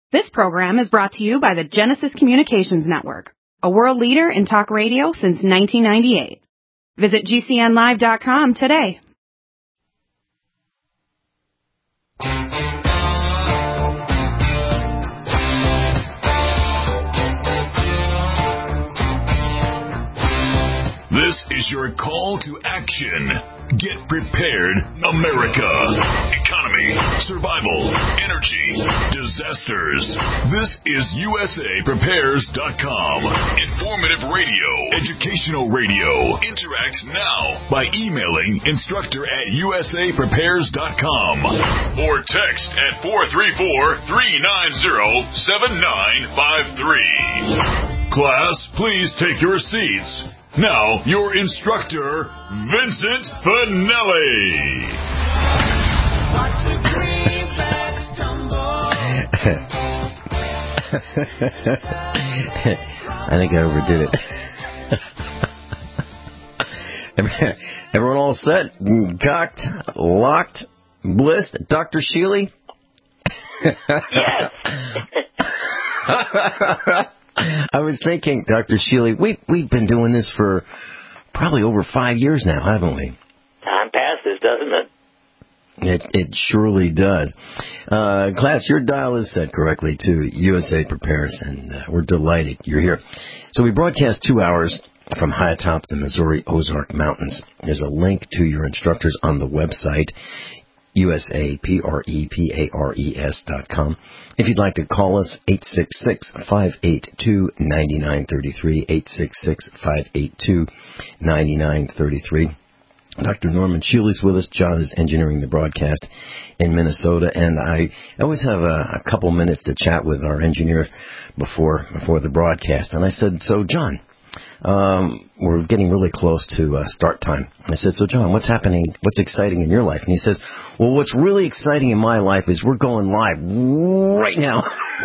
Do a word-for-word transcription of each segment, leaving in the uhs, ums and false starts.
This program is brought to you by the Genesis Communications Network, a world leader in talk radio since nineteen ninety-eight. Visit G C N live dot com today. This is your call to action. Get prepared, America. Economy, survival, energy, disasters. This is U S A Prepares dot com. Informative radio, educational radio. Interact now by emailing instructor at U S A Prepares dot com or text at four three four, three nine zero, seven nine five three. Class, please take your seats. Now, your instructor, Vincent Finelli. Watch the greenbacks tumble. I think I overdid it. Everyone all set? Cocked, locked, blissed? Doctor Sheely? Yes. I was thinking, Doctor Sheely, we, we've been doing this for probably over five years now, haven't we? Time passes, doesn't it? It, it surely does. Uh, class, your dial is set correctly to U S A Prepares, and uh, we're delighted you're here. So we broadcast two hours from high atop the Missouri Ozark Mountains. There's a link to your instructors on the website, U S A P R E P A R E S dot com. If you'd like to call us, eight six six, five eight two, nine nine three three, eight six six, five eight two, nine nine three three. Doctor Norman Sheely's with us. John is engineering the broadcast in Minnesota, and I always have a, a couple minutes to chat with our engineer before before the broadcast. And I said, so, John, Um, we're getting really close to uh, start time. I said, so, John, what's happening? What's exciting in your life? And he says, well, what's really exciting in my life is we're going live right now.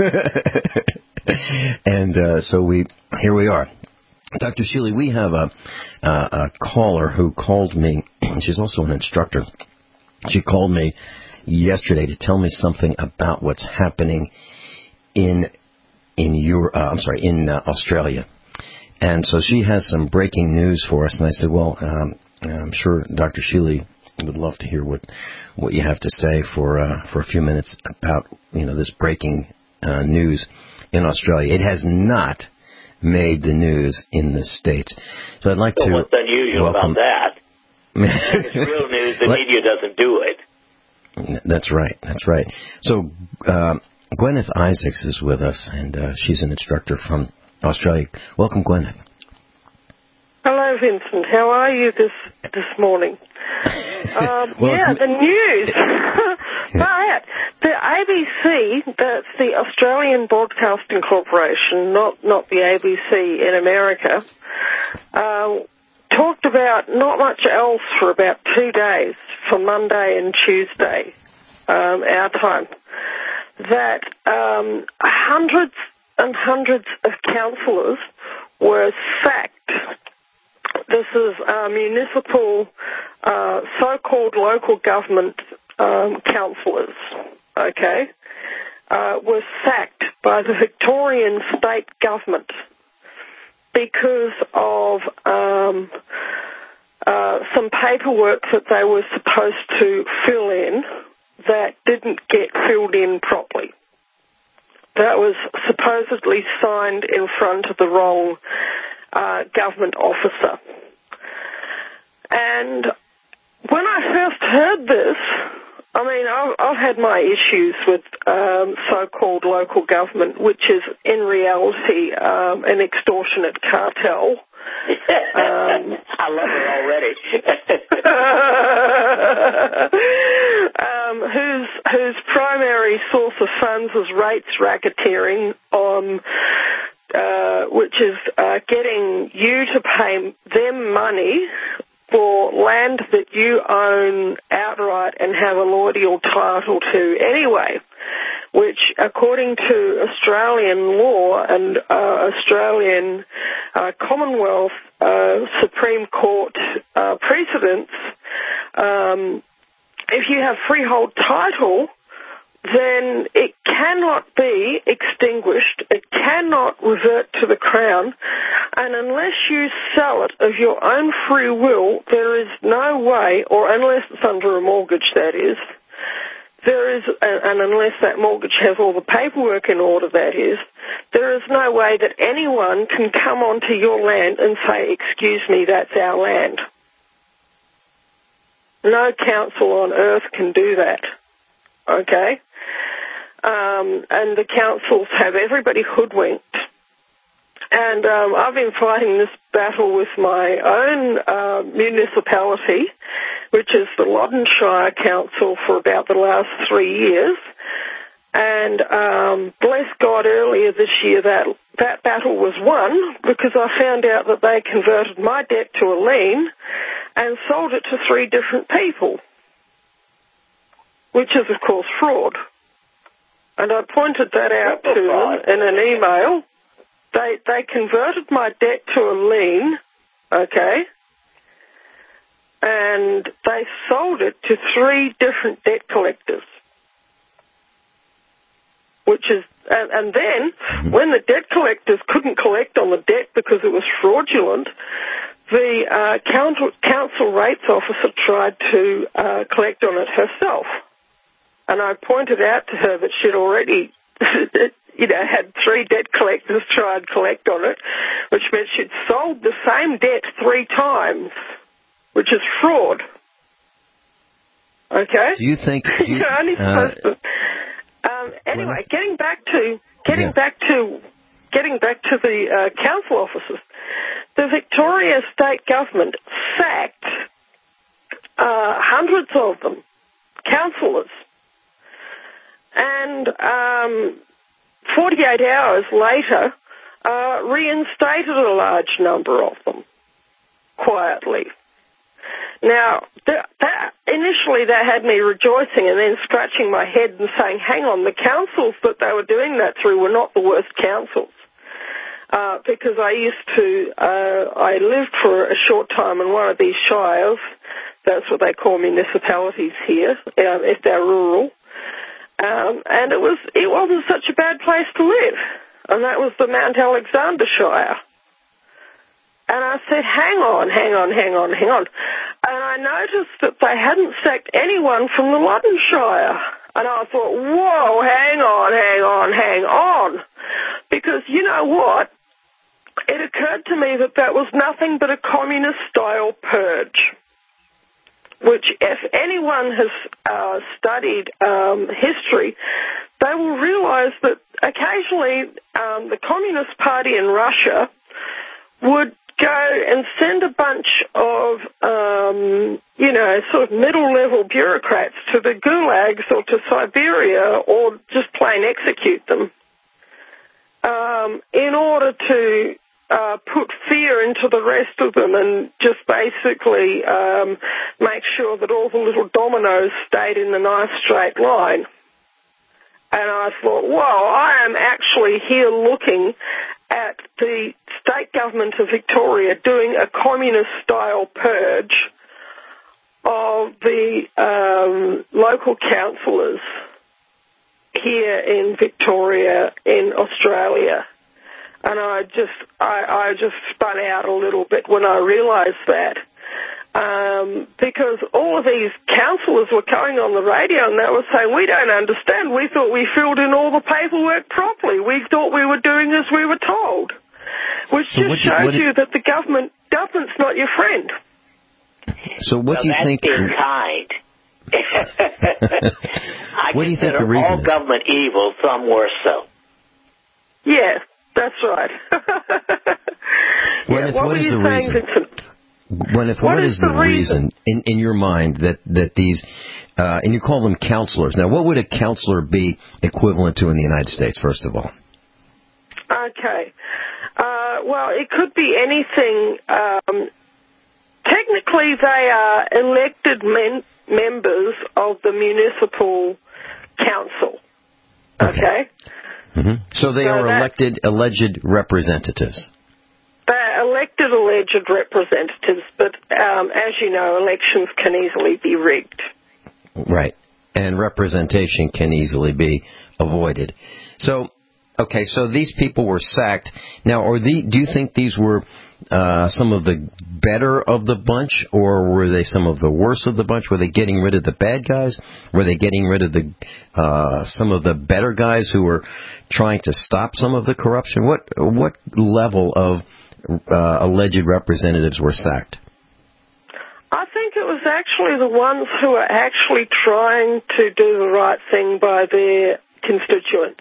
and uh, so we here we are. Doctor Sheely, we have a, a, a caller who called me. She's also an instructor. She called me yesterday to tell me something about what's happening in in your uh, I'm sorry in uh, Australia. And so she has some breaking news for us. And I said, well, um, I'm sure Doctor Sheely would love to hear what what you have to say for uh, for a few minutes about, you know, this breaking uh, news in Australia. It has not made the news in the States. So I'd like so to what's unusual welcome... about that? It's real news. The Let... media doesn't do it. That's right. That's right. So uh, Gwyneth Isaacs is with us, and uh, she's an instructor from Australia. Welcome, Gwyneth. Hello, Vincent. How are you this this morning? Um, well, yeah, the news. But the A B C, that's the Australian Broadcasting Corporation, not not the A B C in America, uh, talked about not much else for about two days, for Monday and Tuesday, um, our time, that um, hundreds and hundreds of councillors were sacked. This is uh, municipal, uh, so-called local government um, councillors, okay, uh, were sacked by the Victorian state government because of um, uh, some paperwork that they were supposed to fill in that didn't get filled in properly. That was supposedly signed in front of the wrong uh, government officer. And when I first heard this, I mean, I've, I've had my issues with um, so-called local government, which is in reality um, an extortionate cartel. Um, I love her already. um, whose whose primary source of funds is rates racketeering, um, uh, which is uh, getting you to pay them money for land that you own outright and have a laudable title to anyway, which, according to Australian law and uh, Australian uh, Commonwealth uh, Supreme Court uh, precedents, um, if you have freehold title, then it cannot be extinguished. It cannot revert to the Crown. And unless you sell it of your own free will, there is no way, or unless it's under a mortgage, that is, there is, and unless that mortgage has all the paperwork in order, that is, there is no way that anyone can come onto your land and say, excuse me, that's our land. No council on earth can do that. Okay? Um, and the councils have everybody hoodwinked. And um, I've been fighting this battle with my own uh, municipality, which is the Loddon Shire Council, for about the last three years. And um, bless God, earlier this year that that battle was won because I found out that they converted my debt to a lien and sold it to three different people, which is, of course, fraud. And I pointed that out to them in an email. They they converted my debt to a lien, okay, and they sold it to three different debt collectors. Which is, and, and then when the debt collectors couldn't collect on the debt because it was fraudulent, the uh, council, council rates officer tried to uh, collect on it herself. And I pointed out to her that she'd already, you know, had three debt collectors try and collect on it, which meant she'd sold the same debt three times, which is fraud. Okay? Do you think... Do you, You're only supposed uh, to... Um, anyway, getting back to getting yeah. back to getting back to the uh, council officers, the Victoria state government sacked uh, hundreds of them, councillors, and um, forty-eight hours later, uh, reinstated a large number of them quietly. Now, that, that, initially that had me rejoicing and then scratching my head and saying, hang on, the councils that they were doing that through were not the worst councils. Uh, because I used to, uh, I lived for a short time in one of these shires. That's what they call municipalities here, um, if they're rural. Um, and it, was, it wasn't such a bad place to live. And that was the Mount Alexander Shire. And I said, hang on, hang on, hang on, hang on. And I noticed that they hadn't sacked anyone from the Loddon Shire. And I thought, whoa, hang on, hang on, hang on. Because you know what? It occurred to me that that was nothing but a communist-style purge, which if anyone has uh, studied um, history, they will realize that occasionally um, the Communist Party in Russia would go and send a bunch of, um, you know, sort of middle-level bureaucrats to the gulags or to Siberia or just plain execute them um, in order to uh, put fear into the rest of them and just basically um, make sure that all the little dominoes stayed in the nice straight line. And I thought, whoa, I am actually here looking at the state government of Victoria doing a communist-style purge of the um, local councillors here in Victoria, in Australia. And I just, I, I just spun out a little bit when I realised that. Um, because all of these councillors were going on the radio and they were saying, we don't understand. We thought we filled in all the paperwork properly. We thought we were doing as we were told. Which so just you, shows you, you that the government government's not your friend. So what well, do you that's think... being kind. I what do you think the consider reason all is? government evil, some worse so. Yeah, that's right. Well, yeah, if, what, what were is you the saying, reason? Vincent? Well, if, what, what is, is the, the reason, reason in, in your mind that, that these, uh, and you call them counselors. Now, what would a counselor be equivalent to in the United States, first of all? Okay. Uh, well, it could be anything. Um, technically, they are elected men, members of the municipal council. Okay? okay. Mm-hmm. So they so are that, elected, alleged representatives. They're elected alleged representatives, but um, as you know, elections can easily be rigged. Right. and representation can easily be avoided. So, okay, so these people were sacked. Now, are the, do you think these were uh, some of the better of the bunch, or were they some of the worst of the bunch? Were they getting rid of the bad guys? Were they getting rid of the uh, some of the better guys who were trying to stop some of the corruption? What what level of uh, alleged representatives were sacked? I think it was actually the ones who are actually trying to do the right thing by their constituents.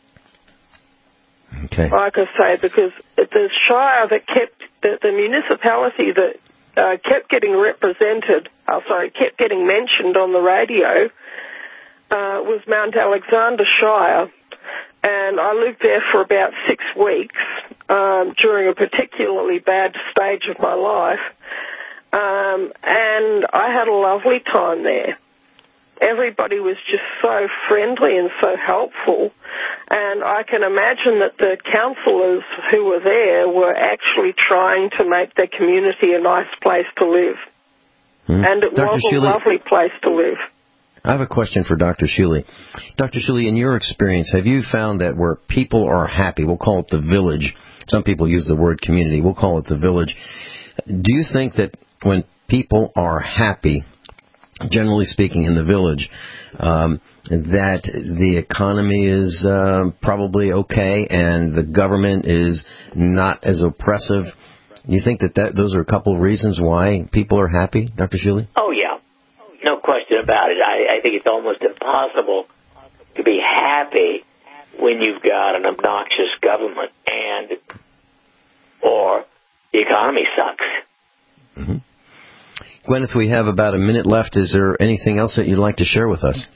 Okay. Like I say, because the Shire that kept, the, the municipality that uh, kept getting represented, oh, sorry, kept getting mentioned on the radio uh, was Mount Alexander Shire. And I lived there for about six weeks um, during a particularly bad stage of my life. Um, and I had a lovely time there. Everybody was just so friendly and so helpful, and I can imagine that the councillors who were there were actually trying to make their community a nice place to live. Mm-hmm. And it Doctor was a Shealy, lovely place to live. I have a question for Doctor Shealy. Doctor Shealy, in your experience, have you found that where people are happy, we'll call it the village, some people use the word community, we'll call it the village, do you think that when people are happy, generally speaking, in the village, um, that the economy is uh, probably okay and the government is not as oppressive? You think that, that those are a couple of reasons why people are happy, Doctor Shealy? Oh, yeah. No question about it. I, I think it's almost impossible to be happy when you've got an obnoxious government and or the economy sucks. Mm-hmm. Gwyneth, we have about a minute left. Is there anything else that you'd like to share with us?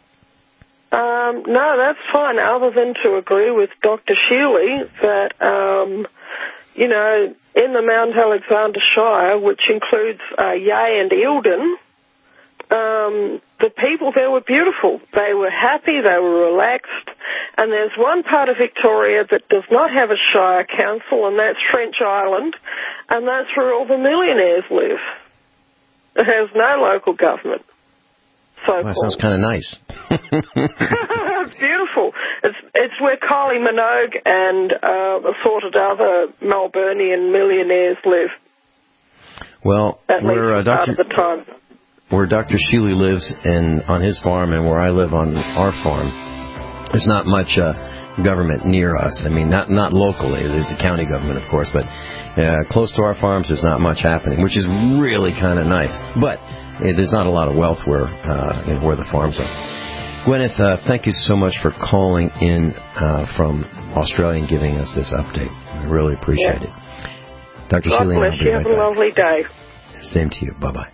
Um, no, that's fine, other than to agree with Doctor Shealy that, um, you know, in the Mount Alexander Shire, which includes uh, Yea and Eildon, um, the people there were beautiful. They were happy, they were relaxed, and there's one part of Victoria that does not have a Shire council, and that's French Island, and that's where all the millionaires live. It has no local government. So well, that sounds kind of nice. It's beautiful. It's it's where Kylie Minogue and uh, assorted other Melburnian millionaires live. Well, at where least uh, part of the time. Where Doctor Shealy lives and on his farm, and where I live on our farm, there's not much uh, government near us. I mean, not not locally. There's the county government, of course, but. Uh, close to our farms, there's not much happening, which is really kind of nice. But uh, there's not a lot of wealth where uh, you know, where the farms are. Gwyneth, uh, thank you so much for calling in uh, from Australia and giving us this update. I really appreciate yeah. it. Doctor God Shealy, bless you. Have a lovely day. Same to you. Bye-bye.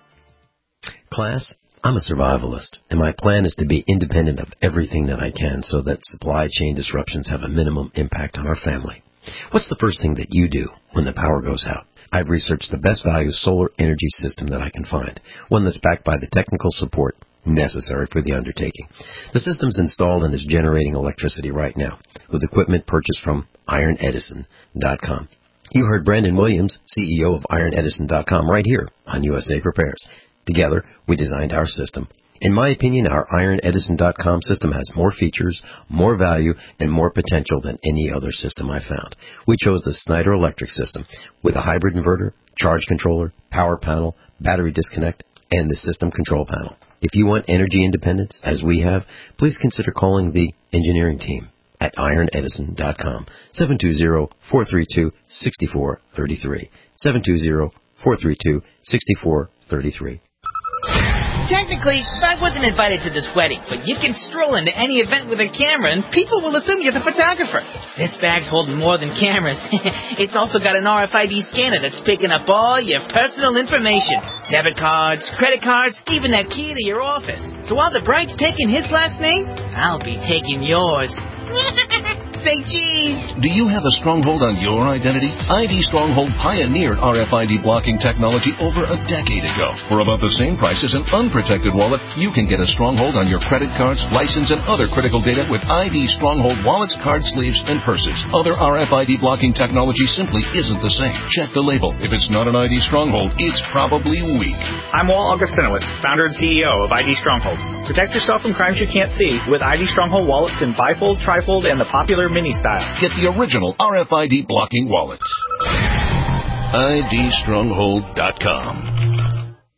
Class, I'm a survivalist, and my plan is to be independent of everything that I can so that supply chain disruptions have a minimum impact on our family. What's the first thing that you do when the power goes out? I've researched the best value solar energy system that I can find, one that's backed by the technical support necessary for the undertaking. The system's installed and is generating electricity right now with equipment purchased from iron edison dot com. You heard Brandon Williams, C E O of iron edison dot com, right here on U S A Prepares. Together, we designed our system. In my opinion, our iron edison dot com system has more features, more value, and more potential than any other system I found. We chose the Snyder Electric system with a hybrid inverter, charge controller, power panel, battery disconnect, and the system control panel. If you want energy independence, as we have, please consider calling the engineering team at iron edison dot com, seven two zero, four three two, six four three three, seven two zero, four three two, six four three three. Technically, I wasn't invited to this wedding, but you can stroll into any event with a camera and people will assume you're the photographer. This bag's holding more than cameras. It's also got an R F I D scanner that's picking up all your personal information. Debit cards, credit cards, even that key to your office. So while the bride's taking his last name, I'll be taking yours. Say cheese. Do you have a stronghold on your identity? I D Stronghold pioneered R F I D blocking technology over a decade ago. For about the same price as an unprotected wallet, you can get a stronghold on your credit cards, license, and other critical data with I D Stronghold wallets, card sleeves, and purses. Other R F I D blocking technology simply isn't the same. Check the label. If it's not an I D Stronghold, it's probably weak. I'm Walt Augustinowicz, founder and C E O of I D Stronghold. Protect yourself from crimes you can't see with I D Stronghold wallets in bifold, trifold, and the popular mini style. Get the original R F I D blocking wallet. I D stronghold dot com.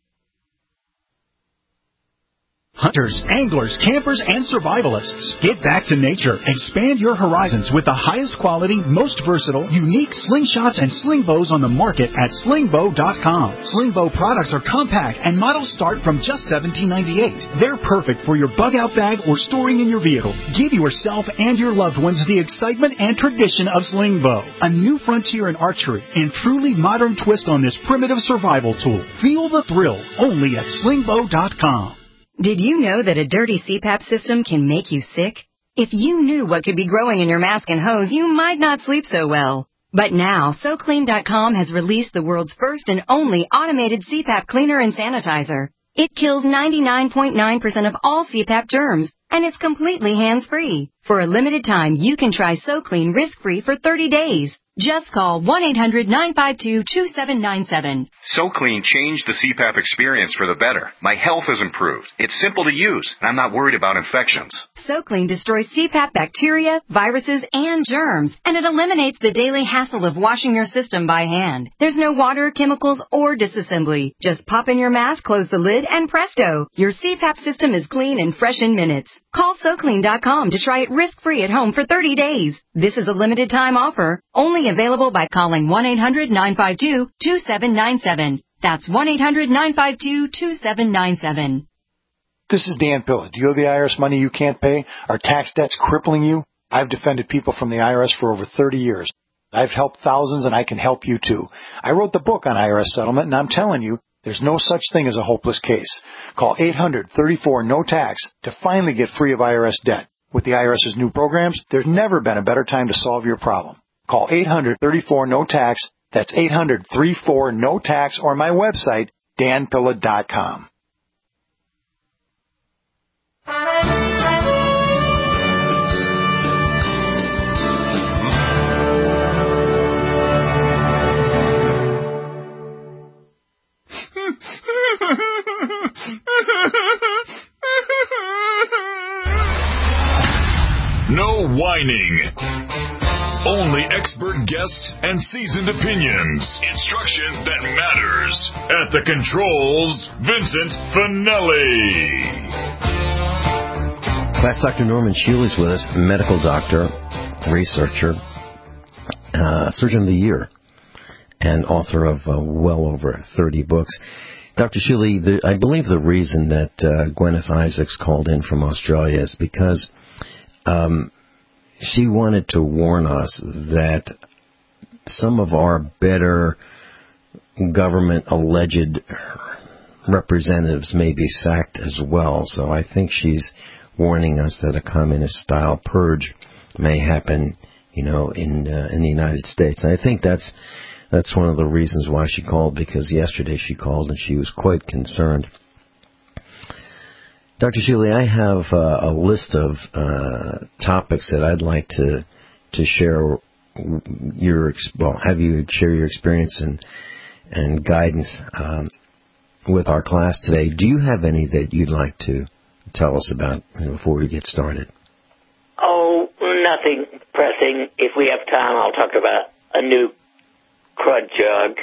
Hunters, anglers, campers, and survivalists. Get back to nature. Expand your horizons with the highest quality, most versatile, unique slingshots and sling bows on the market at sling bow dot com. Sling bow products are compact and models start from just seventeen ninety-eight. They're perfect for your bug-out bag or storing in your vehicle. Give yourself and your loved ones the excitement and tradition of sling bow. A new frontier in archery and truly modern twist on this primitive survival tool. Feel the thrill only at sling bow dot com. Did you know that a dirty C PAP system can make you sick? If you knew what could be growing in your mask and hose, you might not sleep so well. But now, so clean dot com has released the world's first and only automated C PAP cleaner and sanitizer. It kills ninety-nine point nine percent of all C PAP germs, and it's completely hands-free. For a limited time, you can try SoClean risk-free for thirty days. Just call one eight hundred nine five two two seven nine seven. SoClean changed the C PAP experience for the better. My health has improved. It's simple to use, and I'm not worried about infections. SoClean destroys C PAP bacteria, viruses, and germs, and it eliminates the daily hassle of washing your system by hand. There's no water, chemicals, or disassembly. Just pop in your mask, close the lid, and presto! Your C PAP system is clean and fresh in minutes. Call so clean dot com to try it risk-free at home for thirty days. This is a limited-time offer, only available by calling one eight hundred nine five two two seven nine seven. That's one eight hundred nine five two two seven nine seven. This is Dan Pilla. Do you owe the I R S money you can't pay? Are tax debts crippling you? I've defended people from the I R S for over thirty years. I've helped thousands, and I can help you too. I wrote the book on I R S settlement, and I'm telling you, there's no such thing as a hopeless case. Call eight hundred thirty-four no tax to finally get free of I R S debt. With the IRS's new programs, there's never been a better time to solve your problem. Call eight hundred thirty-four no tax. That's eight hundred thirty-four no tax, or my website, dan pilla dot com. No whining. Only expert guests and seasoned opinions. Instruction that matters. At the controls, Vincent Finelli. Class Doctor Norman Shealy's with us, medical doctor, researcher, uh, Surgeon of the Year, and author of uh, well over thirty books. Doctor Shealy, the, I believe the reason that uh, Gwyneth Isaacs called in from Australia is because um, she wanted to warn us that some of our better government alleged representatives may be sacked as well. So I think she's warning us that a communist-style purge may happen, you know, in uh, in the United States. And I think that's that's one of the reasons why she called, because yesterday she called and she was quite concerned. Doctor Shealy, I have uh, a list of uh, topics that I'd like to to share your well, have you share your experience and and guidance um, with our class today. Do you have any that you'd like to tell us about, you know, before we get started? Oh, nothing pressing. If we have time, I'll talk about a new crud jug.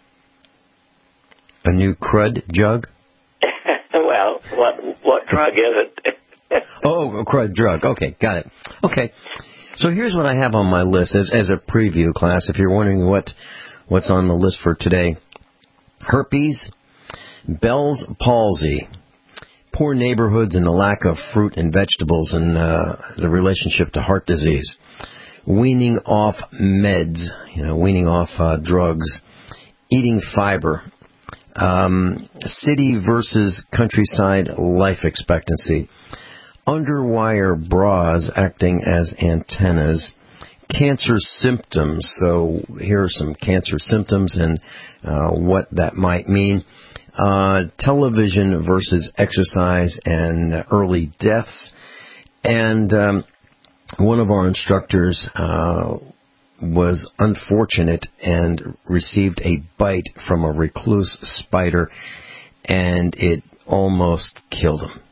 A new crud jug? Well, what what drug is it? Oh, a crud drug. Okay, got it. Okay. So here's what I have on my list as as a preview, class. If you're wondering what what's on the list for today: herpes, Bell's palsy, poor neighborhoods and the lack of fruit and vegetables, and uh, the relationship to heart disease, weaning off meds, you know, weaning off uh, drugs, eating fiber, um, city versus countryside life expectancy, underwire bras acting as antennas, cancer symptoms. So here are some cancer symptoms and uh, what that might mean. Uh, television versus exercise and early deaths. And um, one of our instructors uh, was unfortunate and received a bite from a recluse spider, and it almost killed him.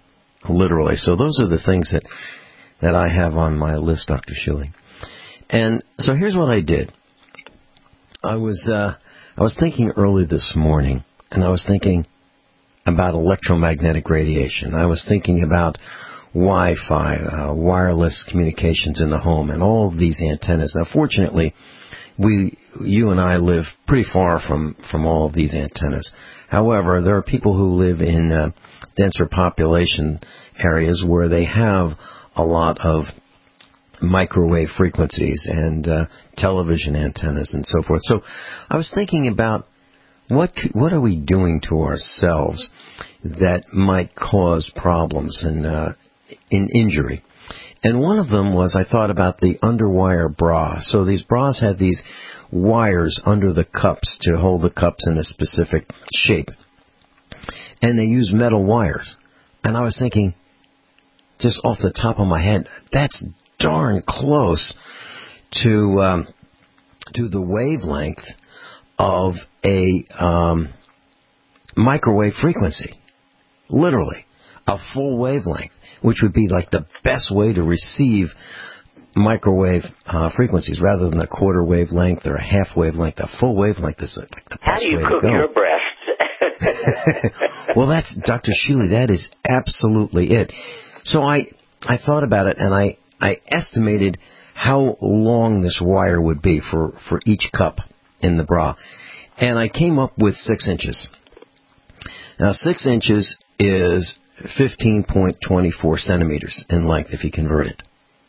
literally. So those are the things that, that I have on my list, Doctor Schilling. And so here's what I did. I was uh, I was thinking early this morning, and I was thinking about electromagnetic radiation. I was thinking about Wi-Fi, uh, wireless communications in the home, and all of these antennas. Now, fortunately, we, you and I live pretty far from, from all of these antennas. However, there are people who live in uh, denser population areas where they have a lot of microwave frequencies and uh, television antennas and so forth. So I was thinking about what what are we doing to ourselves that might cause problems and uh, in injury. And one of them was, I thought about the underwire bra. So these bras have these wires under the cups to hold the cups in a specific shape. And they use metal wires. And I was thinking, just off the top of my head, that's darn close to um, to the wavelength of a um, microwave frequency. Literally, a full wavelength, which would be like the best way to receive microwave uh, frequencies, rather than a quarter wavelength or a half wavelength. A full wavelength is like the How best do you way to cook go. your breasts? Well, that's, Doctor Sheely, that is absolutely it. So I, I thought about it, and I, I estimated how long this wire would be for, for each cup in the bra. And I came up with six inches. Now, six inches is fifteen point two four centimeters in length if you convert it.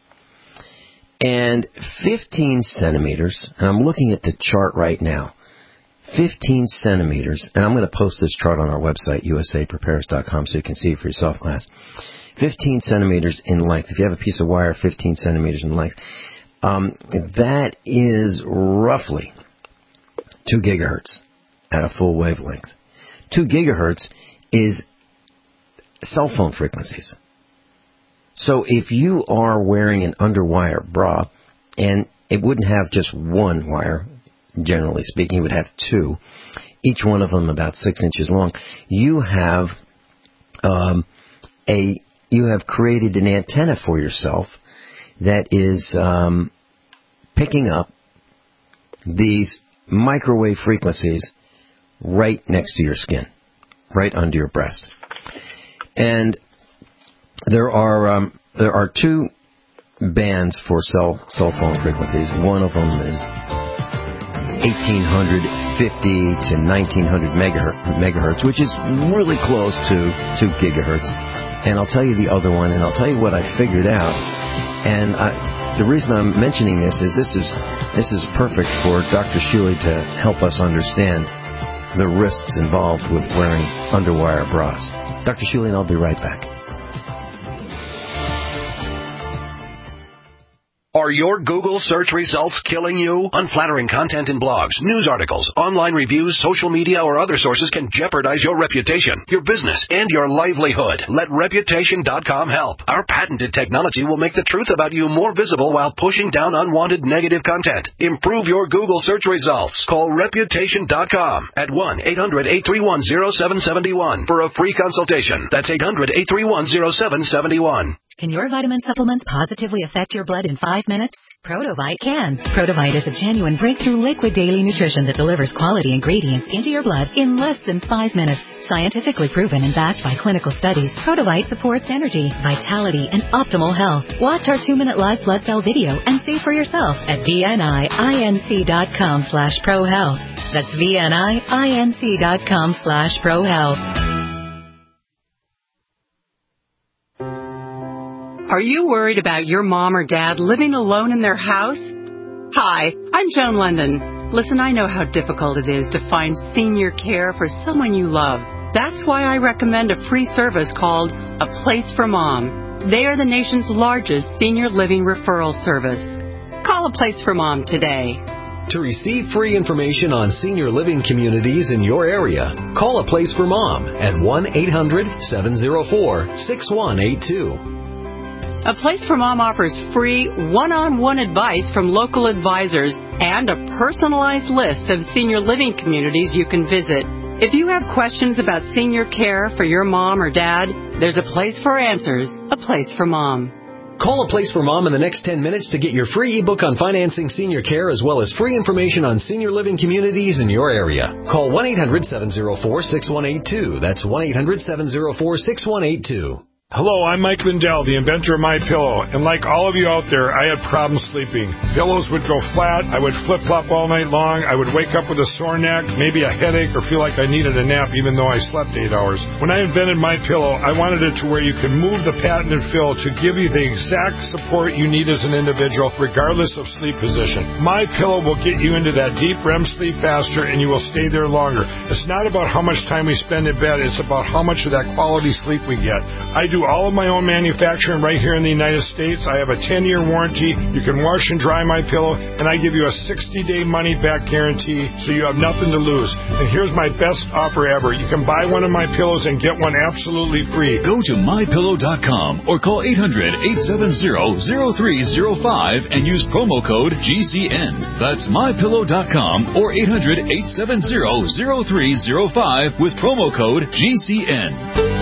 And fifteen centimeters, and I'm looking at the chart right now, fifteen centimeters, and I'm going to post this chart on our website, U S A prepares dot com, so you can see it for yourself, class. fifteen centimeters in length. If you have a piece of wire fifteen centimeters in length, um, that is roughly two gigahertz at a full wavelength. two gigahertz is cell phone frequencies. So if you are wearing an underwire bra, and it wouldn't have just one wire, generally speaking, it would have two, each one of them about six inches long, you have um, a you have created an antenna for yourself that is um, picking up these microwave frequencies right next to your skin, right under your breast. And there are um, there are two bands for cell cell phone frequencies. One of them is eighteen fifty to nineteen hundred megahertz, which is really close to two gigahertz. And I'll tell you the other one, and I'll tell you what I figured out. And I, the reason I'm mentioning this is this is this is perfect for Doctor Sheely to help us understand the risks involved with wearing underwire bras. Doctor Sheely, and I'll be right back. Are your Google search results killing you? Unflattering content in blogs, news articles, online reviews, social media, or other sources can jeopardize your reputation, your business, and your livelihood. Let Reputation dot com help. Our patented technology will make the truth about you more visible while pushing down unwanted negative content. Improve your Google search results. Call Reputation dot com at one eight hundred eight three one zero seven seven one for a free consultation. That's eight hundred eight three one zero seven seven one. Can your vitamin supplements positively affect your blood in five minutes? Protovite can. Protovite is a genuine breakthrough liquid daily nutrition that delivers quality ingredients into your blood in less than five minutes. Scientifically proven and backed by clinical studies, Protovite supports energy, vitality, and optimal health. Watch our two-minute live blood cell video and see for yourself at vninc dot com slash prohealth. That's vninc dot com slash prohealth. Are you worried about your mom or dad living alone in their house? Hi, I'm Joan London. Listen, I know how difficult it is to find senior care for someone you love. That's why I recommend a free service called A Place for Mom. They are the nation's largest senior living referral service. Call A Place for Mom today. To receive free information on senior living communities in your area, call A Place for Mom at one eight hundred seven oh four six one eight two. A Place for Mom offers free one-on-one advice from local advisors and a personalized list of senior living communities you can visit. If you have questions about senior care for your mom or dad, there's a place for answers, a place for mom. Call A Place for Mom in the next ten minutes to get your free ebook on financing senior care as well as free information on senior living communities in your area. Call one eight hundred seven oh four six one eight two. That's one eight hundred seven oh four six one eight two. Hello, I'm Mike Lindell, the inventor of MyPillow, and like all of you out there, I had problems sleeping. Pillows would go flat, I would flip-flop all night long, I would wake up with a sore neck, maybe a headache, or feel like I needed a nap even though I slept eight hours. When I invented MyPillow, I wanted it to where you can move the patented fill to give you the exact support you need as an individual, regardless of sleep position. MyPillow will get you into that deep R E M sleep faster, and you will stay there longer. It's not about how much time we spend in bed, it's about how much of that quality sleep we get. I do all of my own manufacturing right here in the United States. I have a ten-year warranty. You can wash and dry my pillow, and I give you a sixty-day money-back guarantee, so you have nothing to lose. And here's my best offer ever. You can buy one of my pillows and get one absolutely free. Go to my pillow dot com or call eight hundred, eight seven zero, zero three zero five and use promo code G C N. That's my pillow dot com or eight hundred, eight seven zero, zero three zero five with promo code G C N.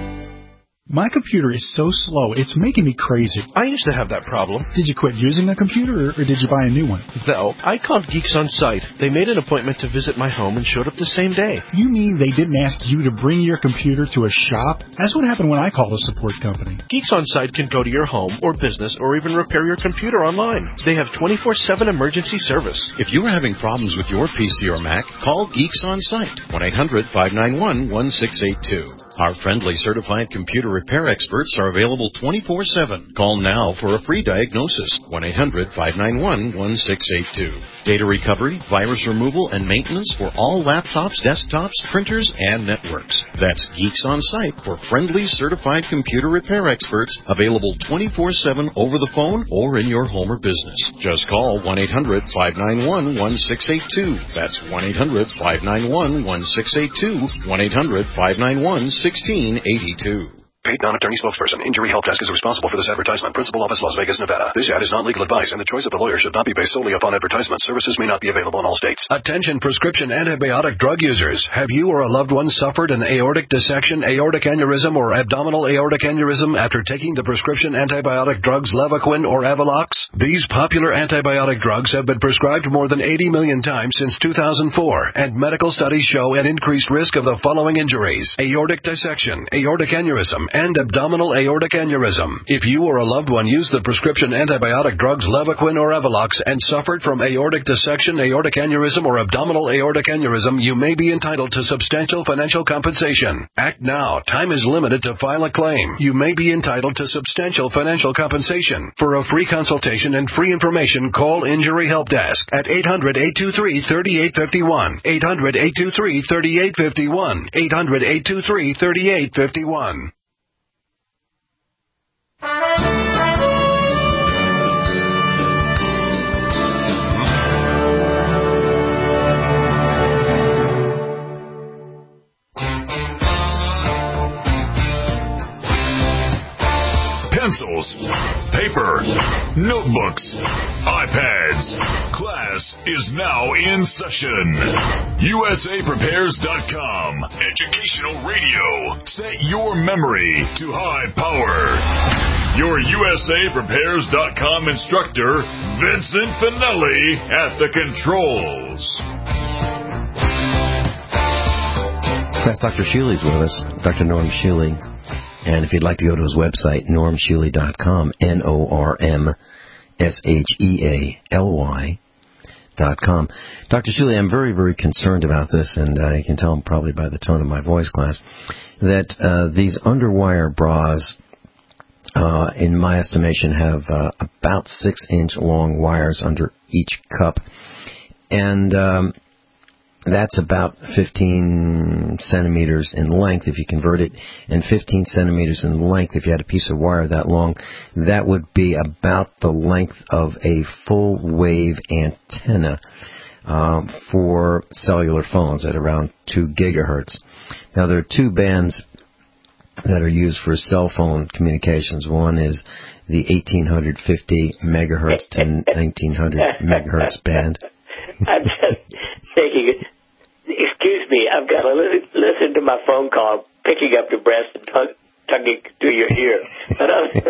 My computer is so slow, it's making me crazy. I used to have that problem. Did you quit using a computer, or did you buy a new one? No, I called Geeks On Site. They made an appointment to visit my home and showed up the same day. You mean they didn't ask you to bring your computer to a shop? That's what happened when I called a support company. Geeks On Site can go to your home or business or even repair your computer online. They have twenty-four seven emergency service. If you are having problems with your P C or Mac, call Geeks On Site, one eight hundred, five nine one, one six eight two. Our friendly certified computer repair experts are available twenty-four seven. Call now for a free diagnosis, one eight hundred, five nine one, one six eight two. Data recovery, virus removal, and maintenance for all laptops, desktops, printers, and networks. That's Geeks On Site for friendly certified computer repair experts, available twenty-four seven over the phone or in your home or business. Just call one eight hundred, five nine one, one six eight two. That's one eight hundred, five nine one, one six eight two, one eight hundred, five nine one, one six eight two. Paid non-attorney spokesperson. Injury Help Desk is responsible for this advertisement. Principal office, Las Vegas, Nevada. This ad is not legal advice, and the choice of a lawyer should not be based solely upon advertisement. Services may not be available in all states. Attention prescription antibiotic drug users. Have you or a loved one suffered an aortic dissection, aortic aneurysm, or abdominal aortic aneurysm after taking the prescription antibiotic drugs Levaquin or Avelox? These popular antibiotic drugs have been prescribed more than eighty million times since two thousand four, and medical studies show an increased risk of the following injuries: aortic dissection, aortic aneurysm, and abdominal aortic aneurysm. If you or a loved one used the prescription antibiotic drugs Levaquin or Avelox and suffered from aortic dissection, aortic aneurysm, or abdominal aortic aneurysm, you may be entitled to substantial financial compensation. Act now. Time is limited to file a claim. You may be entitled to substantial financial compensation. For a free consultation and free information, call Injury Help Desk at eight hundred, eight two three, three eight five one, eight hundred, eight two three, three eight five one, eight hundred, eight two three, three eight five one. Pencils, paper, notebooks, iPads. Class is now in session. U S A Prepares dot com. Educational radio. Set your memory to high power. Your U S A Prepares dot com instructor, Vincent Finelli, at the controls. Class, Doctor Shealy's with us, Doctor Norm Shealy. And if you'd like to go to his website, norm shealy dot com, N O R M S H E A L Y dot com. Doctor Shealy, I'm very, very concerned about this, and uh, you can tell probably by the tone of my voice, class, that uh, these underwire bras, uh, in my estimation, have uh, about six-inch long wires under each cup. And um, that's about fifteen centimeters in length if you convert it, and fifteen centimeters in length if you had a piece of wire that long. That would be about the length of a full-wave antenna um, for cellular phones at around two gigahertz. Now, there are two bands that are used for cell phone communications. One is the eighteen fifty megahertz to nineteen hundred megahertz band. I'm just thinking, excuse me, I've got to listen, listen to my phone call, picking up the breast and tug, tugging to your ear. But,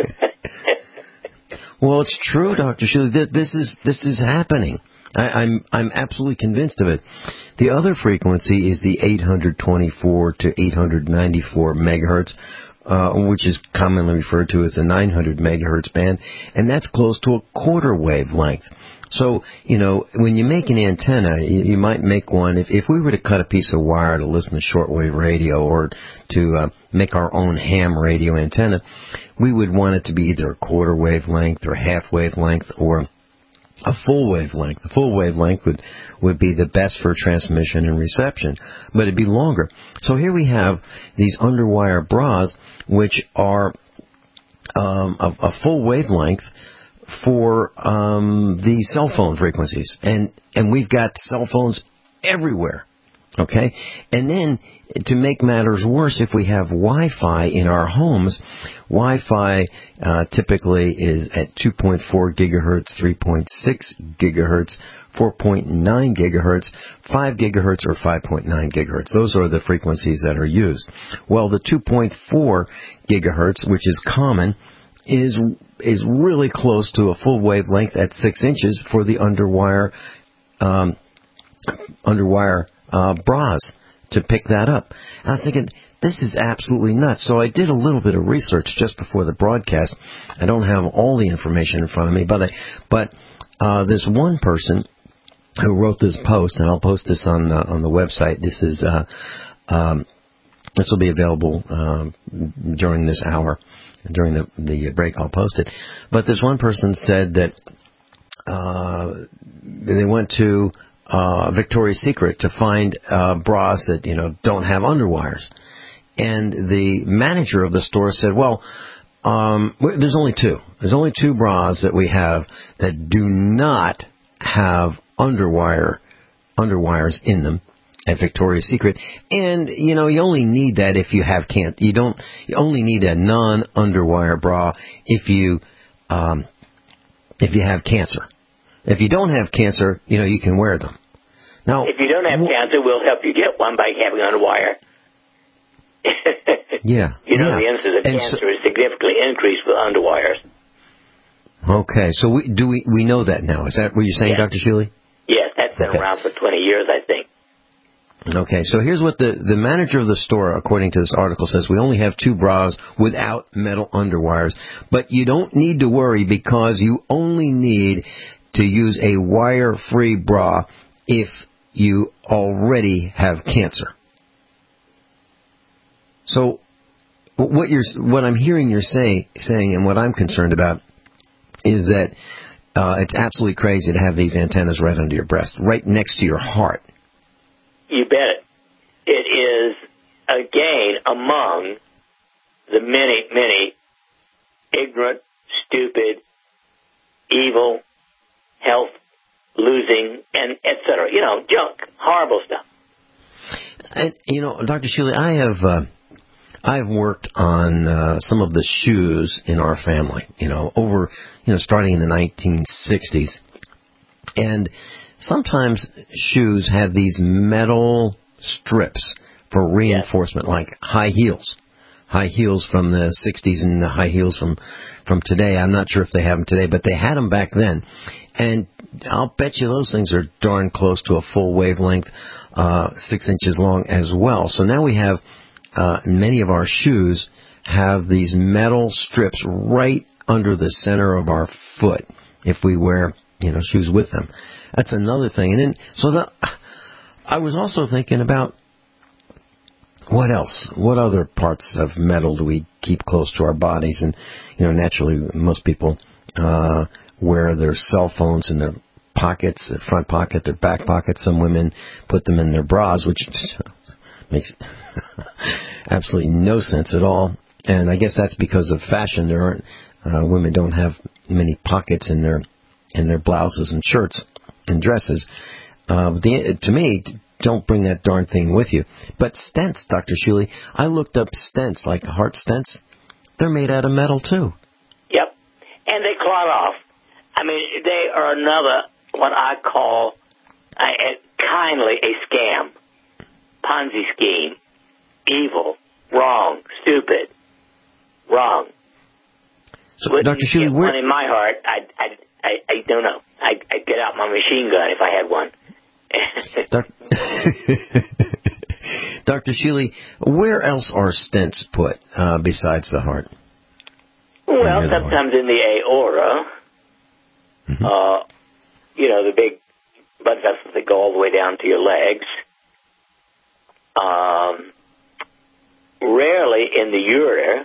uh, well, it's true, Doctor Shuley. This, this is this is happening. I, I'm I'm absolutely convinced of it. The other frequency is the eight twenty-four to eight ninety-four megahertz, uh, which is commonly referred to as the nine hundred megahertz band, and that's close to a quarter wavelength. So, you know, when you make an antenna, you, you might make one, if, if we were to cut a piece of wire to listen to shortwave radio or to uh, make our own ham radio antenna, we would want it to be either a quarter wavelength or half wavelength or a full wavelength. The full wavelength would, would be the best for transmission and reception, but it'd be longer. So here we have these underwire bras, which are um, a, a full wavelength for um, the cell phone frequencies, and and we've got cell phones everywhere, okay? And then, to make matters worse, if we have Wi-Fi in our homes, Wi-Fi uh, typically is at two point four gigahertz, three point six gigahertz, four point nine gigahertz, five gigahertz, or five point nine gigahertz. Those are the frequencies that are used. Well, the two point four gigahertz, which is common, is is really close to a full wavelength at six inches for the underwire um, underwire uh, bras to pick that up. I was thinking, this is absolutely nuts. So I did a little bit of research just before the broadcast. I don't have all the information in front of me, but I, but uh, this one person who wrote this post, and I'll post this on uh, on the website. This is uh, um, this will be available um, during this hour. During the, the break, I'll post it. But this one person said that uh, they went to uh, Victoria's Secret to find uh, bras that, you know, don't have underwires. And the manager of the store said, well, um, there's only two. There's only two bras that we have that do not have underwire underwires in them at Victoria's Secret, and you know you only need that if you have can't. You don't. You only need a non-underwire bra if you um, if you have cancer. If you don't have cancer, you know you can wear them. Now, if you don't have cancer, we'll help you get one by having underwire. yeah, you know yeah. the incidence of and cancer so, is significantly increased with underwires. Okay, so we, do we we know that now? Is that what you're saying, Yes. Doctor Shuley? Yes, that's been Okay. around for twenty years, I think. Okay, so here's what the, the manager of the store, according to this article, says. We only have two bras without metal underwires. But you don't need to worry because you only need to use a wire-free bra if you already have cancer. So what you're, what I'm hearing you're say, saying and what I'm concerned about is that uh, it's absolutely crazy to have these antennas right under your breast, right next to your heart. You bet it. It is, again, among the many, many ignorant, stupid, evil, health-losing, and et cetera. You know, junk, horrible stuff. And, you know, Doctor Shuley, I have uh, I've worked on uh, some of the shoes in our family, you know, over, you know, starting in the nineteen sixties. And sometimes shoes have these metal strips for reinforcement, like high heels. High heels from the sixties and the high heels from, from today. I'm not sure if they have them today, but they had them back then. And I'll bet you those things are darn close to a full wavelength, uh, six inches long as well. So now we have, uh, many of our shoes have these metal strips right under the center of our foot if we wear, you know, shoes with them. That's another thing. And then, so the, I was also thinking about what else? What other parts of metal do we keep close to our bodies? And, you know, naturally, most people uh, wear their cell phones in their pockets, their front pocket, their back pocket. Some women put them in their bras, which makes absolutely no sense at all. And I guess that's because of fashion. There aren't uh, women don't have many pockets in their in their blouses and shirts and dresses. Uh, but the, to me, don't bring that darn thing with you. But stents, Doctor Shuley, I looked up stents, like heart stents. They're made out of metal, too. Yep. And they clot off. I mean, they are another, what I call, uh, kindly, a scam. Ponzi scheme, evil, wrong, stupid, wrong. So, Wouldn't Doctor Sheely, get where... one in my heart, I, I, I, I don't know. I, I'd get out my machine gun if I had one. Doctor Sheely, where else are stents put uh, besides the heart? Well, sometimes in the aorta. Mm-hmm. Uh, you know, the big blood vessels that go all the way down to your legs. Um, rarely in the ureter.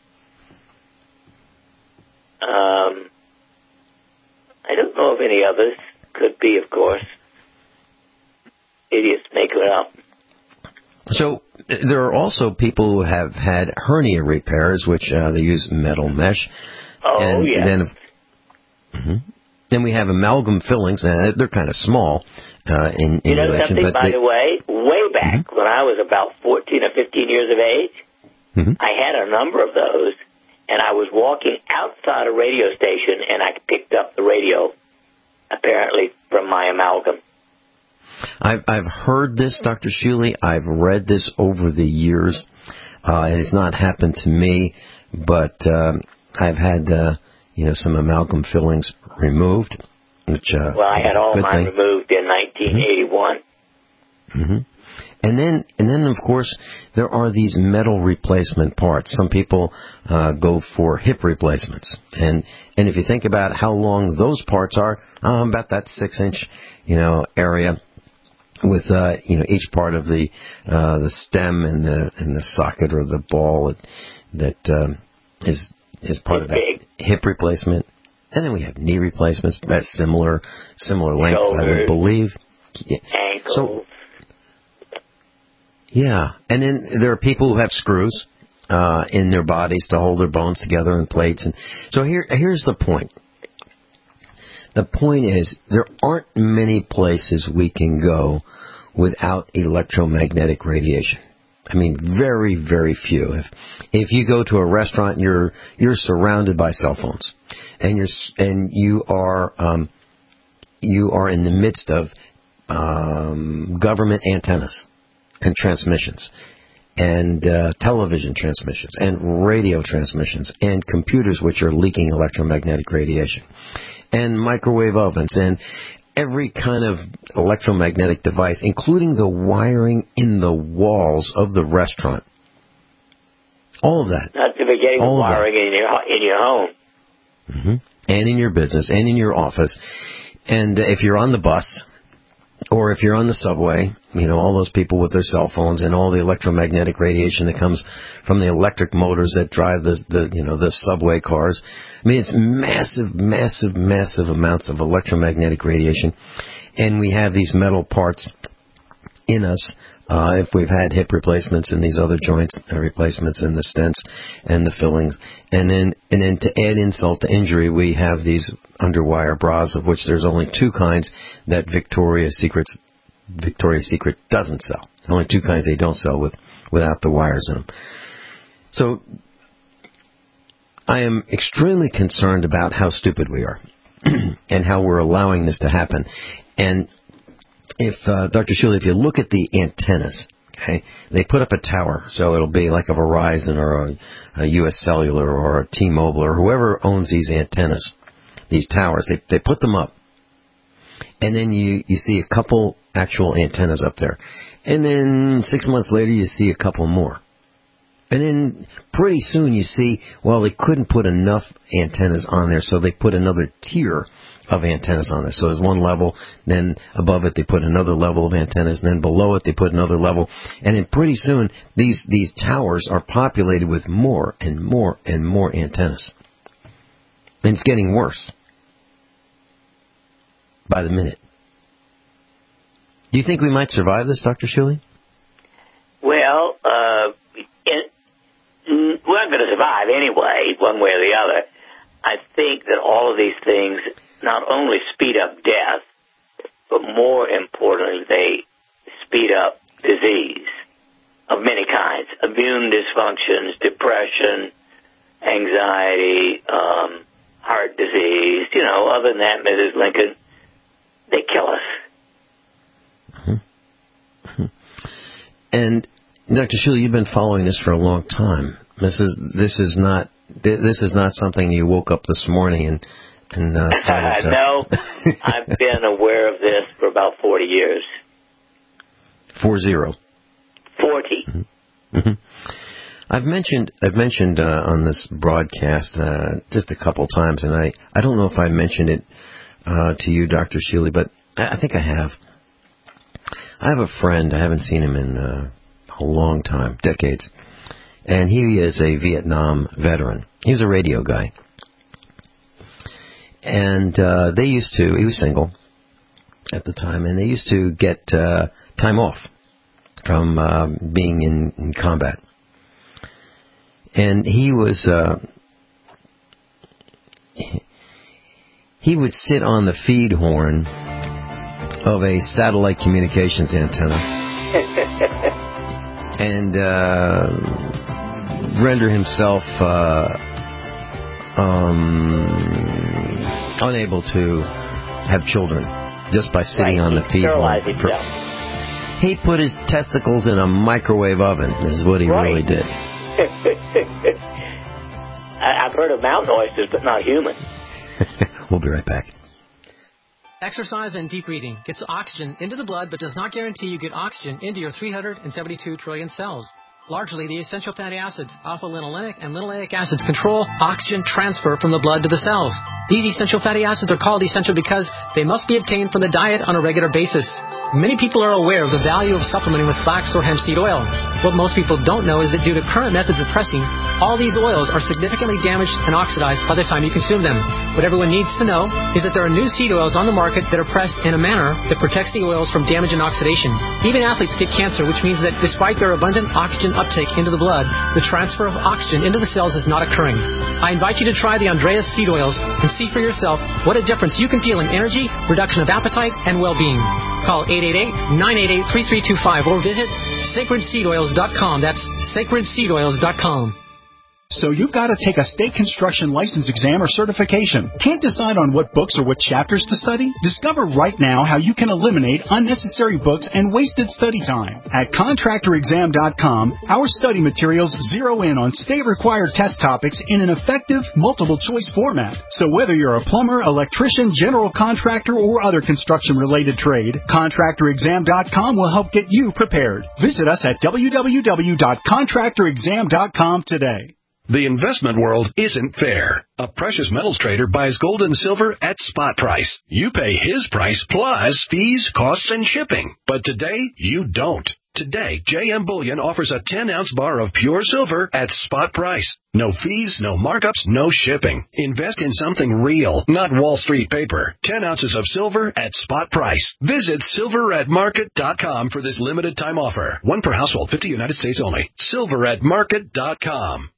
Um, I don't know of any others. Could be, of course. Idiots make it up. So there are also people who have had hernia repairs, which uh, they use metal mesh. Oh, and yeah. Then, mm-hmm. then we have amalgam fillings, and they're kind of small uh, in, in You know relation. something, but by they, the way? Way back, mm-hmm. when I was about fourteen or fifteen years of age, mm-hmm. I had a number of those, and I was walking outside a radio station, and I picked up the radio, apparently, from my amalgam. I've I've heard this, Doctor Sheely. I've read this over the years. Uh, it has not happened to me, but um, I've had uh, you know some amalgam fillings removed. Which uh, well, I had all mine thing. removed in nineteen eighty-one. Mm-hmm. And then, and then, of course, there are these metal replacement parts. Some people uh, go for hip replacements, and and if you think about how long those parts are, um, about that six-inch, you know, area. With uh, you know each part of the uh, the stem and the and the socket or the ball that, that um, is is part it's of that big. hip replacement, and then we have knee replacements at similar similar lengths, Shoulders, I would believe. Ankles. So, yeah, and then there are people who have screws uh, in their bodies to hold their bones together and plates, and so here here's the point. The point is, there aren't many places we can go without electromagnetic radiation. I mean, very, very few. If if you go to a restaurant, you're you're surrounded by cell phones, and you're and you are um, you are in the midst of um, government antennas and transmissions, and uh, television transmissions, and radio transmissions, and computers which are leaking electromagnetic radiation. And microwave ovens, and every kind of electromagnetic device, including the wiring in the walls of the restaurant. All of that. Not to forget the wiring in your, in your home. Mm-hmm. And in your business, and in your office. And if you're on the bus, or if you're on the subway, you know, all those people with their cell phones and all the electromagnetic radiation that comes from the electric motors that drive the, the you know, the subway cars. I mean, it's massive, massive, massive amounts of electromagnetic radiation. And we have these metal parts in us, uh, if we've had hip replacements and these other joints uh, replacements and the stents and the fillings. And then, and then to add insult to injury, we have these underwire bras, of which there's only two kinds that Victoria's Secret's Victoria's Secret doesn't sell. Only two kinds they don't sell with without the wires in them. So I am extremely concerned about how stupid we are and how we're allowing this to happen. And if, uh, Doctor Sheely, if you look at the antennas, okay, they put up a tower, so it'll be like a Verizon or a, a U S Cellular or a T-Mobile or whoever owns these antennas, these towers, they, they put them up. And then you, you see a couple actual antennas up there. And then six months later, you see a couple more. And then pretty soon you see, well, they couldn't put enough antennas on there, so they put another tier of antennas on there. So there's one level, then above it they put another level of antennas, and then below it they put another level. And then pretty soon these, these towers are populated with more and more and more antennas. And it's getting worse by the minute. Do you think we might survive this, Doctor Sheely? Well, uh, it, we're not going to survive anyway, one way or the other. I think that all of these things not only speed up death, but more importantly, they speed up disease of many kinds. Immune dysfunctions, depression, anxiety, um, heart disease. You know, other than that, Missus Lincoln, they kill us. And Doctor Sheila, you've been following this for a long time. This is this is not this is not something you woke up this morning and and uh, started to... No, I've been aware of this for about forty years. Four zero. Forty. Mm-hmm. Mm-hmm. I've mentioned I've mentioned uh, on this broadcast uh, just a couple times, and I, I don't know if I mentioned it uh, to you, Doctor Shealy, but I, I think I have. I have a friend. I haven't seen him in uh, a long time, decades, and he is a Vietnam veteran. He was a radio guy, and uh, they used to. He was single at the time, and they used to get uh, time off from uh, being in, in combat. And he was, uh, he would sit on the feed horn of a satellite communications antenna and uh, render himself uh, um, unable to have children just by sitting right, on the feed horn. For, he put his testicles in a microwave oven, is what he right. really did. I've heard of mountain oysters, but not human. We'll be right back. Exercise and deep breathing gets oxygen into the blood, but does not guarantee you get oxygen into your three hundred seventy-two trillion cells. Largely, the essential fatty acids, alpha-linolenic and linoleic acids, control oxygen transfer from the blood to the cells. These essential fatty acids are called essential because they must be obtained from the diet on a regular basis. Many people are aware of the value of supplementing with flax or hemp seed oil. What most people don't know is that due to current methods of pressing, all these oils are significantly damaged and oxidized by the time you consume them. What everyone needs to know is that there are new seed oils on the market that are pressed in a manner that protects the oils from damage and oxidation. Even athletes get cancer, which means that despite their abundant oxygen uptake into the blood, the transfer of oxygen into the cells is not occurring. I invite you to try the Andreas seed oils and see for yourself what a difference you can feel in energy, reduction of appetite, and well-being. Call eight eight eight, nine eight eight, three three two five or visit sacred seed oils dot com. That's sacred seed oils dot com. So you've got to take a state construction license exam or certification. Can't decide on what books or what chapters to study? Discover right now how you can eliminate unnecessary books and wasted study time. At contractor exam dot com, our study materials zero in on state-required test topics in an effective, multiple-choice format. So whether you're a plumber, electrician, general contractor, or other construction-related trade, contractor exam dot com will help get you prepared. Visit us at w w w dot contractor exam dot com today. The investment world isn't fair. A precious metals trader buys gold and silver at spot price. You pay his price plus fees, costs, and shipping. But today, you don't. Today, J M Bullion offers a ten-ounce bar of pure silver at spot price. No fees, no markups, no shipping. Invest in something real, not Wall Street paper. ten ounces of silver at spot price. Visit silver at market dot com for this limited time offer. One per household, fifty United States only. silver at market dot com.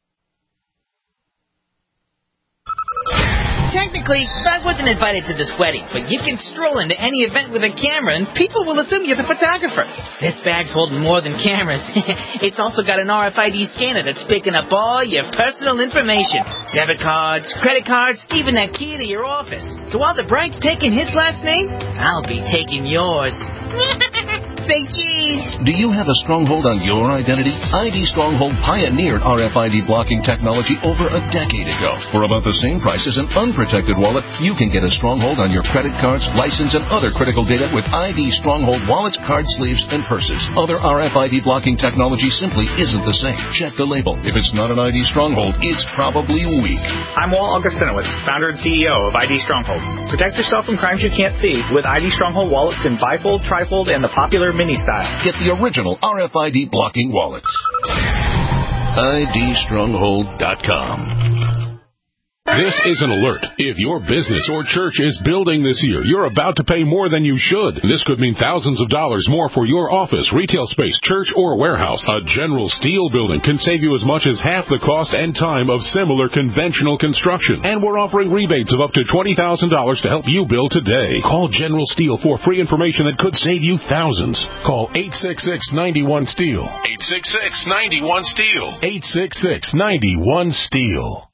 Technically, I wasn't invited to this wedding, but you can stroll into any event with a camera and people will assume you're the photographer. This bag's holding more than cameras. It's also got an R F I D scanner that's picking up all your personal information. Debit cards, credit cards, even that key to your office. So while the bride's taking his last name, I'll be taking yours. Say cheese. Do you have a stronghold on your identity? I D Stronghold pioneered R F I D blocking technology over a decade ago. For about the same price as an unprotected wallet, you can get a stronghold on your credit cards, license, and other critical data with I D Stronghold wallets, card sleeves, and purses. Other R F I D blocking technology simply isn't the same. Check the label. If it's not an I D Stronghold, it's probably weak. I'm Walt Augustinowicz, founder and C E O of I D Stronghold. Protect yourself from crimes you can't see with I D Stronghold wallets in bifold, trifold, and the popular mini style. Get the original R F I D blocking wallets. I D stronghold dot com. This is an alert. If your business or church is building this year, you're about to pay more than you should. This could mean thousands of dollars more for your office, retail space, church, or warehouse. A General Steel building can save you as much as half the cost and time of similar conventional construction. And we're offering rebates of up to twenty thousand dollars to help you build today. Call General Steel for free information that could save you thousands. Call eight six six, nine one, STEEL. eight six six, nine one, STEEL. eight six six, nine one, STEEL.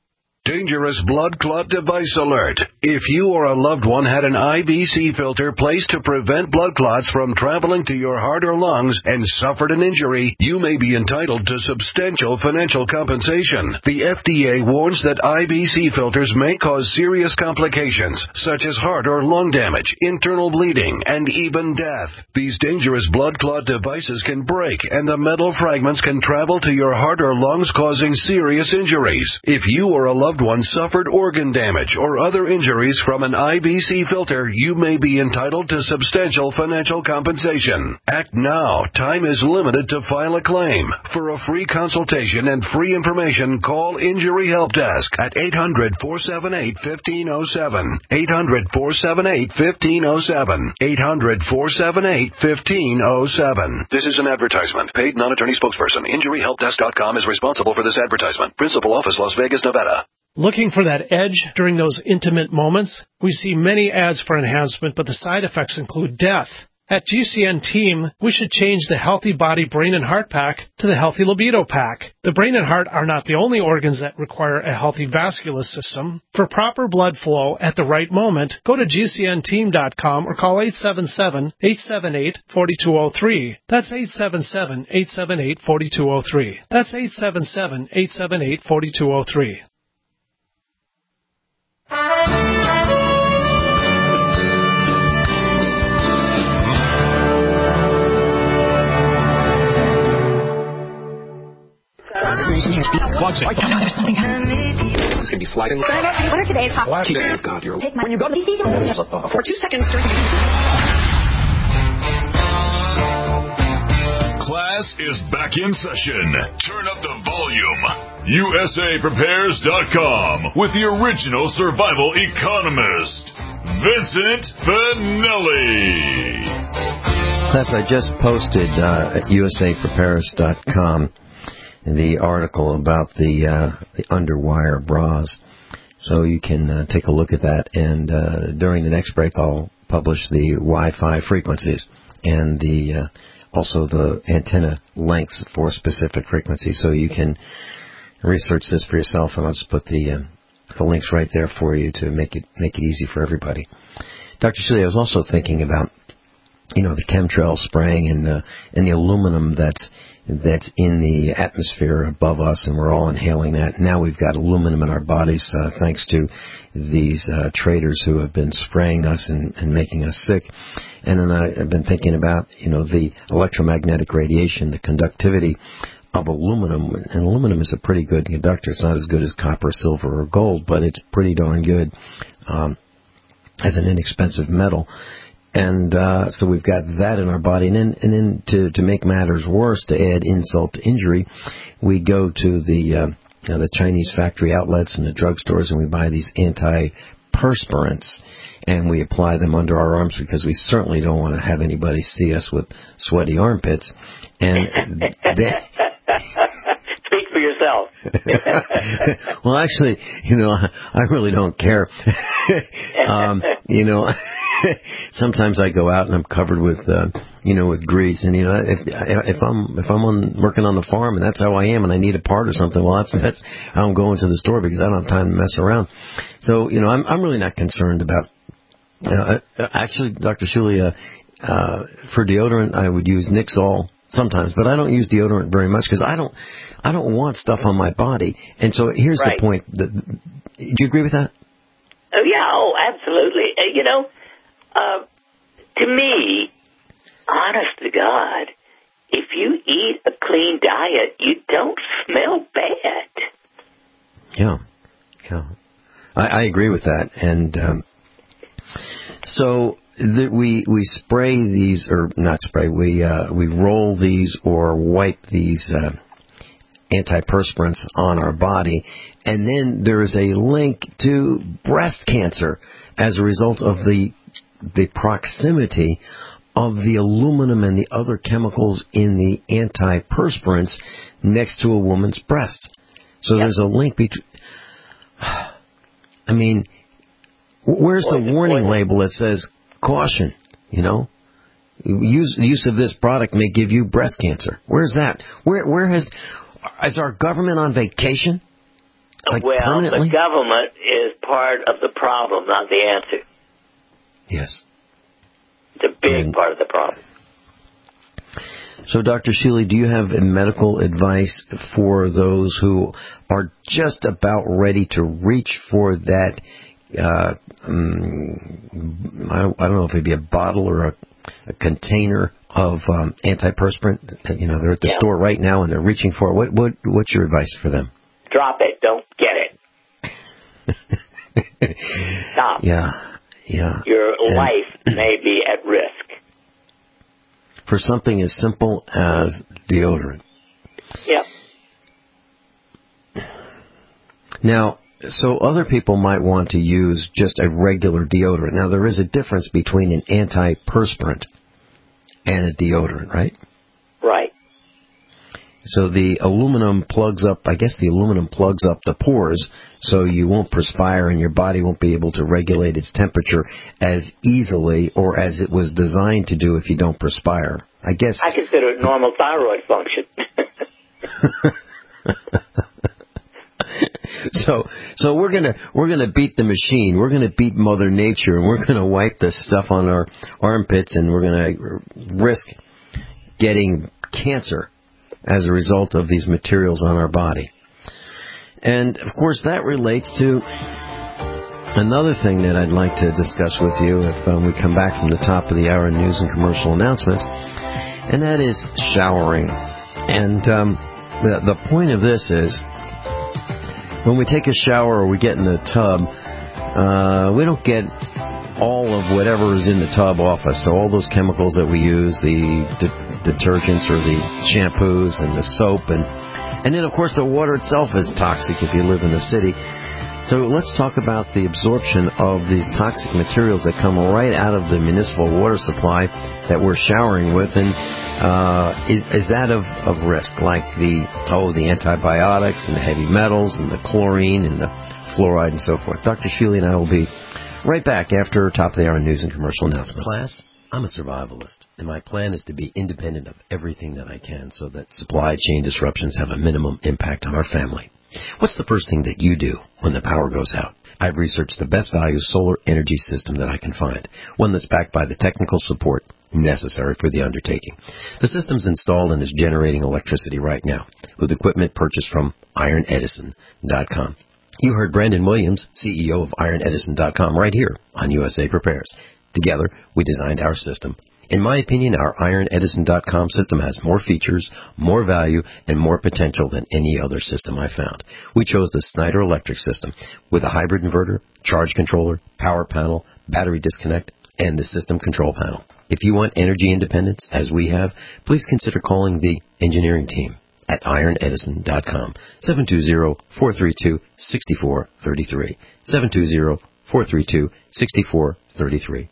Dangerous blood clot device alert. If you or a loved one had an I B C filter placed to prevent blood clots from traveling to your heart or lungs and suffered an injury, you may be entitled to substantial financial compensation. The F D A warns that I B C filters may cause serious complications, such as heart or lung damage, internal bleeding, and even death. These dangerous blood clot devices can break, and the metal fragments can travel to your heart or lungs, causing serious injuries. If you or a loved one suffered organ damage or other injuries from an I B C filter, you may be entitled to substantial financial compensation. Act now. Time is limited to file a claim. For a free consultation and free information, call Injury Help Desk at eight hundred, four seven eight, one five zero seven. eight hundred, four seven eight, one five zero seven. eight hundred, four seven eight, one five zero seven. This is an advertisement. Paid non-attorney spokesperson. Injury Help Desk dot com is responsible for this advertisement. Principal office, Las Vegas, Nevada. Looking for that edge during those intimate moments? We see many ads for enhancement, but the side effects include death. At G C N Team, we should change the Healthy Body Brain and Heart Pack to the Healthy Libido Pack. The brain and heart are not the only organs that require a healthy vascular system. For proper blood flow at the right moment, go to G C N team dot com or call eight seven seven, eight seven eight, four two zero three. That's eight seven seven, eight seven eight, four two zero three. That's eight seven seven, eight seven eight, four two zero three. There's something happening. It's going to be sliding. What are today's hot Last day of God, you're... Take my, when you go to the for two seconds during Class is back in session. Turn up the volume. U S A Prepares dot com with the original survival economist, Vincent Finelli. Class, I just posted uh, at U S A Prepares dot com the article about the, uh, the underwire bras. So you can uh, take a look at that. And uh, during the next break, I'll publish the Wi-Fi frequencies and the uh, also the antenna lengths for specific frequencies. So you can research this for yourself, and I'll just put the uh, the links right there for you to make it make it easy for everybody. Doctor Shilley, I was also thinking about, you know, the chemtrail spraying and uh, and the aluminum that's that's in the atmosphere above us, and we're all inhaling that. Now we've got aluminum in our bodies uh, thanks to these uh, traders who have been spraying us and, and making us sick. And then I, I've been thinking about, you know, the electromagnetic radiation, the conductivity of aluminum. And aluminum is a pretty good conductor. It's not as good as copper, silver, or gold, but it's pretty darn good um, as an inexpensive metal. And uh, so we've got that in our body. And then, and then to, to make matters worse, to add insult to injury, we go to the uh, you know, the Chinese factory outlets and the drugstores, and we buy these antiperspirants, and we apply them under our arms because we certainly don't want to have anybody see us with sweaty armpits. And they... Speak for yourself. Well, actually, you know, I really don't care. um, you know, sometimes I go out and I'm covered with, uh, you know, with grease, and you know, if if I'm if I'm on working on the farm and that's how I am, and I need a part or something, well, that's that's how I'm going to the store because I don't have time to mess around. So, you know, I'm I'm really not concerned about. Uh, actually, Doctor Shilley, uh, uh, for deodorant, I would use Nixol sometimes, but I don't use deodorant very much because I don't, I don't want stuff on my body. And so here's right. the point. The, do you agree with that? Oh yeah, oh absolutely. Uh, you know, uh, to me, honest to God, if you eat a clean diet, you don't smell bad. Yeah, yeah, I, I agree with that. And um, so. That we we spray these, or not spray, we uh, we roll these or wipe these uh, antiperspirants on our body, and then there is a link to breast cancer as a result of the the proximity of the aluminum and the other chemicals in the antiperspirants next to a woman's breast. So yep. There's a link between. I mean, where's the warning label that says? Caution, you know, use use of this product may give you breast cancer. Where's that? Where where has is our government on vacation? Like well, permanently? the government is part of the problem, not the answer. Yes. It's a big And part of the problem. so, Doctor Shealy, do you have medical advice for those who are just about ready to reach for that, uh, um, I, don't, I don't know if it'd be a bottle or a, a container of um, antiperspirant? You know, they're at the yeah. store right now and they're reaching for it. What, what, what's your advice for them? Drop it. Don't get it. Stop. Yeah, yeah. Your And life may be at risk. for something as simple as deodorant. Yep. Now, so other people might want to use just a regular deodorant. Now, there is a difference between an antiperspirant and a deodorant, right? Right. So the aluminum plugs up, I guess the aluminum plugs up the pores so you won't perspire and your body won't be able to regulate its temperature as easily or as it was designed to do if you don't perspire. I guess. I consider it normal thyroid function. So, so we're gonna we're gonna beat the machine. We're gonna beat Mother Nature, and we're gonna wipe the stuff on our armpits, and we're gonna risk getting cancer as a result of these materials on our body. And of course, that relates to another thing that I'd like to discuss with you if um, we come back from the top of the hour in news and commercial announcements, and that is showering. And um, the, the point of this is, when we take a shower or we get in the tub, uh, we don't get all of whatever is in the tub off us. So all those chemicals that we use, the de- detergents or the shampoos and the soap, and and then of course the water itself is toxic if you live in the city. So let's talk about the absorption of these toxic materials that come right out of the municipal water supply that we're showering with, and uh, is, is that of, of risk, like the oh the antibiotics and the heavy metals and the chlorine and the fluoride and so forth. Doctor Shealy and I will be right back after top of the hour news and commercial announcements. Class, I'm a survivalist, and my plan is to be independent of everything that I can so that supply chain disruptions have a minimum impact on our family. What's the first thing that you do when the power goes out? I've researched the best value solar energy system that I can find, one that's backed by the technical support necessary for the undertaking. The system's installed and is generating electricity right now with equipment purchased from iron edison dot com. You heard Brandon Williams, C E O of iron edison dot com, right here on U S A Prepares. Together, we designed our system. In my opinion, our iron edison dot com system has more features, more value, and more potential than any other system I've found. We chose the Snyder Electric system with a hybrid inverter, charge controller, power panel, battery disconnect, and the system control panel. If you want energy independence, as we have, please consider calling the engineering team at iron edison dot com, seven two zero, four three two, six four three three, seven two zero, four three two, six four three three.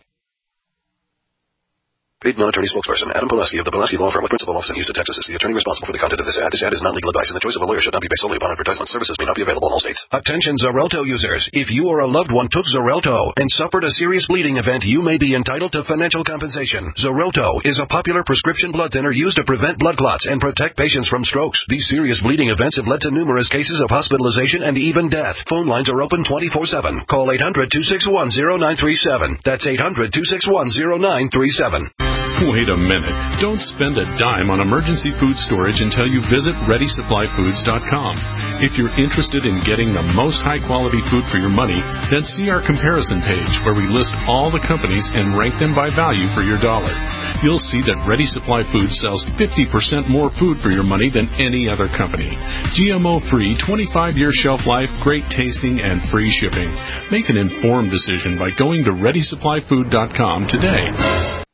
Paid non-attorney spokesperson Adam Pulaski of the Pulaski Law Firm with principal office in Houston, Texas is the attorney responsible for the content of this ad. This ad is not legal advice, and the choice of a lawyer should not be based solely upon advertisement. Services may not be available in all states. Attention Xarelto users. If you or a loved one took Xarelto and suffered a serious bleeding event, you may be entitled to financial compensation. Xarelto is a popular prescription blood thinner used to prevent blood clots and protect patients from strokes. These serious bleeding events have led to numerous cases of hospitalization and even death. Phone lines are open twenty-four seven. Call eight hundred, two six one, zero nine three seven. That's eight hundred, two six one, zero nine three seven. Wait a minute. Don't spend a dime on emergency food storage until you visit ready supply foods dot com. If you're interested in getting the most high-quality food for your money, then see our comparison page where we list all the companies and rank them by value for your dollar. You'll see that Ready Supply Foods sells fifty percent more food for your money than any other company. G M O-free, twenty-five year shelf life, great tasting, and free shipping. Make an informed decision by going to ready supply food dot com today.